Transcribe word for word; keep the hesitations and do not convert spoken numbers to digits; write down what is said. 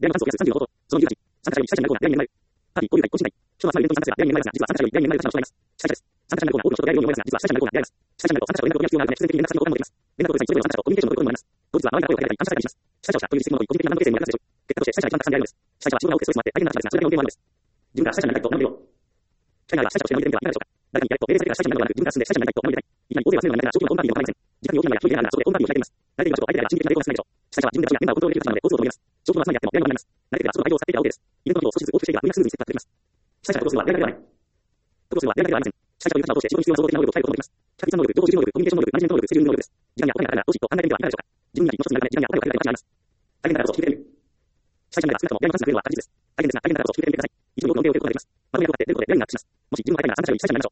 電話番号約さんじゅうのこと、その理由が参加者より主催者になるコーナー、出会いになる。パーティー、交流会、懇親会、書はイベントに参加者が出会いになるが、実は参加者より出会いになる方をしています。主催者です。参加者になるコーナー、多くの人と出会いになるように思いますが、実は主催者になるコーナーで出会います。主催者になると参加者とコミュニケーションの取ることになります。連絡を取り次ぐことにもあります。主催者は自分で参加者とコミュニケーションの取ることになります。当日は周りから声をかけたり、感謝されたりします。主催者をしたという実績も残り、個人的な何の形成にもなりますでしょう。結果として主催者が一番たくさん出会います。主催者は自分が多くストレスを待って、相手の話がそれだけの原因もあるのです。自分が主催者になりたいと何でよ。主催者が主催者としての意見ではいかがでしょうか。誰かにやれと命令されてから主催者になるのではなく、自分から進んで主催者になりたいと何でいたい。いきなり大勢を集めるのが苦手なら、小規模なホームパーティーでも構いません。自宅に大きなのや人に大きなのがそこでホームパーティーを開いています。大体場所が空いています。慣れている場所と相手がいます。慣れている場所を決めてください。小規模な集まりであってもやります。慣れていればその相手を使っていたら OK です。イベントのことを少しずつ大きくしていけば、みんなスムーズに進めていきます。主催者のことをするのはやりがいではない。ことをするのはやりがいではありません。主催者という立場を通して自分に必要な総合的な能力を鍛えることができます。百技の能力、情報収集能力、コミュニケーション能力、マネジメント能力、スケジュール能力です。時間やお金がかかるなら、どしっと考えてみてはいかがでしょうか。自分には一つになるため、時間やお金をかける場合があります。大変だからこそ聞いてみる。主催者になれば少なくともやりますが、増えるのは確実です。大変ですが、大変だからこそ聞いてみてください。一度に多くの手を受けることができます。まとめることで出ることで出会いになくします。もし自分が会いたいなら参加者より主催者になりましょう。